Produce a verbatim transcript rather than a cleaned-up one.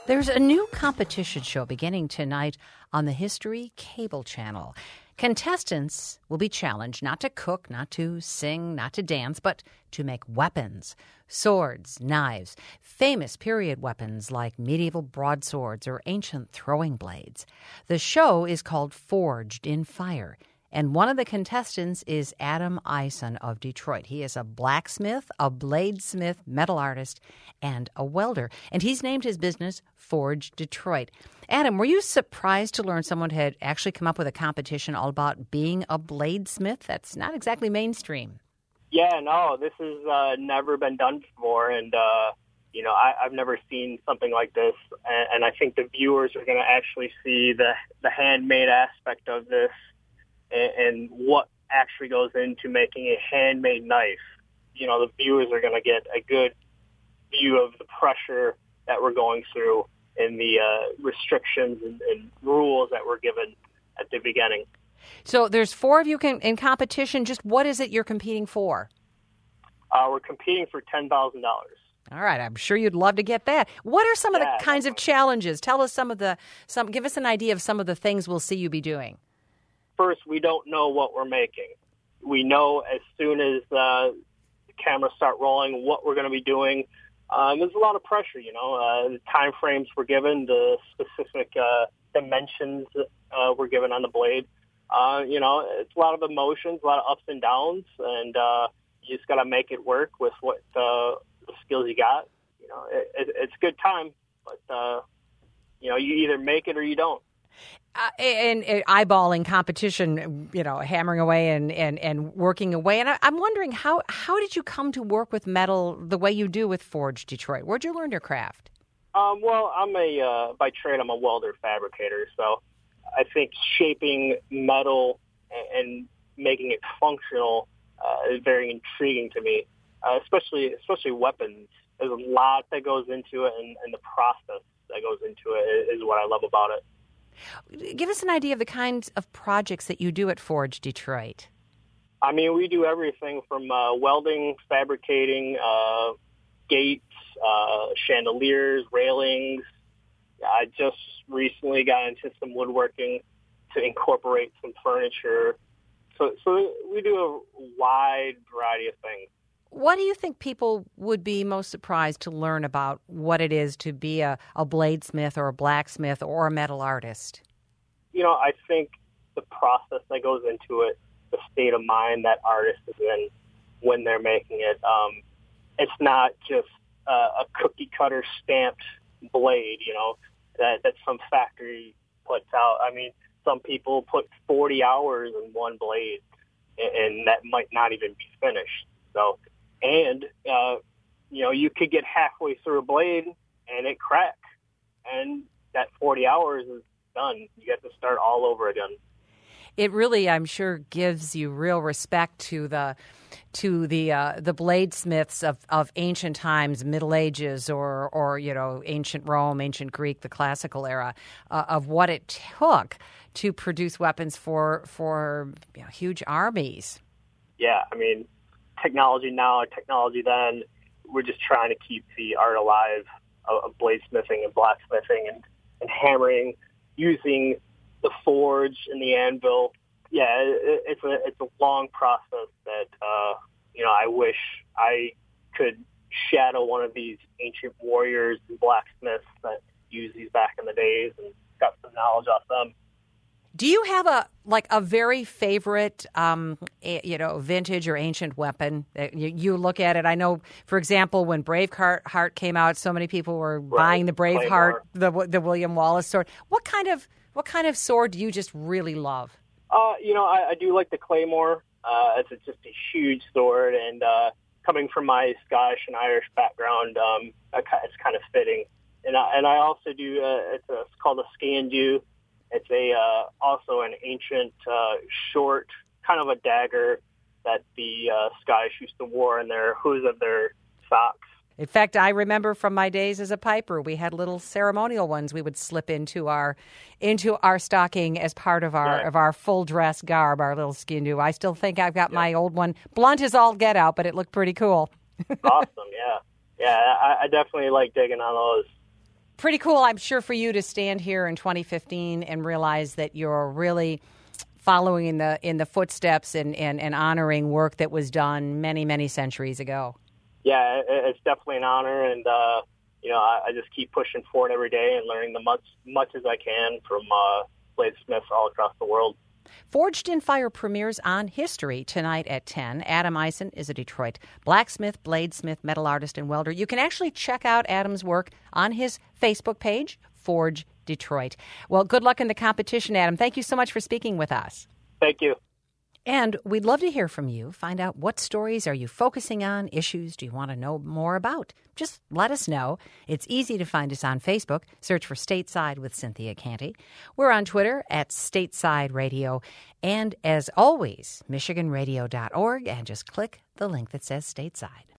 There's a new competition show beginning tonight on the History Cable Channel. Contestants will be challenged not to cook, not to sing, not to dance, but to make weapons, swords, knives, famous period weapons like medieval broadswords or ancient throwing blades. The show is called Forged in Fire. And one of the contestants is Adam Eisen of Detroit. He is a blacksmith, a bladesmith, metal artist, and a welder. And he's named his business Forged Detroit. Adam, were you surprised to learn someone had actually come up with a competition all about being a bladesmith? That's not exactly mainstream. Yeah, no, this has uh, never been done before. And, uh, you know, I, I've never seen something like this. And, and I think the viewers are going to actually see the, the handmade aspect of this. And what actually goes into making a handmade knife. You know, the viewers are going to get a good view of the pressure that we're going through and the uh, restrictions and, and rules that were given at the beginning. So there's four of you can, in competition. Just what is it you're competing for? Uh, we're competing for ten thousand dollars. All right, I'm sure you'd love to get that. What are some of yeah, the kinds definitely. of challenges? Tell us some of the some. Give us an idea of some of the things we'll see you be doing. First, we don't know what we're making. We know as soon as uh, the cameras start rolling what we're going to be doing. Um, there's a lot of pressure, you know. Uh, the time frames were given, the specific uh, dimensions uh, were given on the blade. Uh, you know, it's a lot of emotions, a lot of ups and downs, and uh, you just got to make it work with what uh, the skills you got. You know, it, it, it's a good time, but uh, you know, you either make it or you don't. Uh, and, and eyeballing competition, you know, hammering away and, and, and working away. And I, I'm wondering, how, how did you come to work with metal the way you do with Forged Detroit? Where'd you learn your craft? Um, well, I'm a, uh, by trade, I'm a welder fabricator. So I think shaping metal and, and making it functional uh, is very intriguing to me, uh, especially, especially weapons. There's a lot that goes into it, and, and the process that goes into it is what I love about it. Give us an idea of the kinds of projects that you do at Forged Detroit. I mean, we do everything from uh, welding, fabricating, uh, gates, uh, chandeliers, railings. I just recently got into some woodworking to incorporate some furniture. So, so we do a wide variety of things. What do you think people would be most surprised to learn about what it is to be a, a bladesmith or a blacksmith or a metal artist? You know, I think the process that goes into it, the state of mind that artist is in when they're making it, um, it's not just uh, a cookie-cutter stamped blade, you know, that, that some factory puts out. I mean, some people put forty hours in one blade, and, and that might not even be finished. So... And, uh, you know, you could get halfway through a blade and it crack. And that forty hours is done. You get to start all over again. It really, I'm sure, gives you real respect to the to the uh, the bladesmiths of, of ancient times, Middle Ages, or, or, you know, ancient Rome, ancient Greek, the classical era, uh, of what it took to produce weapons for, for you know, huge armies. Yeah, I mean... technology now, technology then, we're just trying to keep the art alive of, of bladesmithing and blacksmithing and, and hammering, using the forge and the anvil. Yeah, it, it's a it's a long process that, uh, you know, I wish I could shadow one of these ancient warriors and blacksmiths that used these back in the days and got some knowledge off them. Do you have a like a very favorite, um, you know, vintage or ancient weapon that you, you look at it? I know, for example, when Braveheart Heart came out, so many people were right. buying the Braveheart, Claymore. the the William Wallace sword. What kind of what kind of sword do you just really love? Uh, you know, I, I do like the Claymore. Uh, it's just a huge sword, and uh, coming from my Scottish and Irish background, um, it's kind of fitting. And I, and I also do. Uh, it's, a, it's called a Scandu. It's a uh, also an ancient uh, short, kind of a dagger that the uh, Scottish used to wear in their hooves of their socks. In fact, I remember from my days as a piper, we had little ceremonial ones we would slip into our into our stocking as part of our yeah. of our full dress garb, our little skindu. I still think I've got yeah. my old one. Blunt as all get out, but it looked pretty cool. Awesome, yeah. Yeah, I, I definitely like digging on those. Pretty cool, I'm sure, for you to stand here in twenty fifteen and realize that you're really following in the in the footsteps and, and, and honoring work that was done many, many centuries ago. Yeah, it's definitely an honor, and uh, you know, I, I just keep pushing forward every day and learning the much much as I can from uh, bladesmiths all across the world. Forged in Fire premieres on History tonight at ten. Adam Eisen is a Detroit blacksmith, bladesmith, metal artist, and welder. You can actually check out Adam's work on his Facebook page, Forge Detroit. Well, good luck in the competition, Adam. Thank you so much for speaking with us. Thank you. And we'd love to hear from you. Find out what stories are you focusing on, issues do you want to know more about. Just let us know. It's easy to find us on Facebook. Search for Stateside with Cynthia Canty. We're on Twitter at Stateside Radio. And as always, Michigan Radio dot org, and just click the link that says Stateside.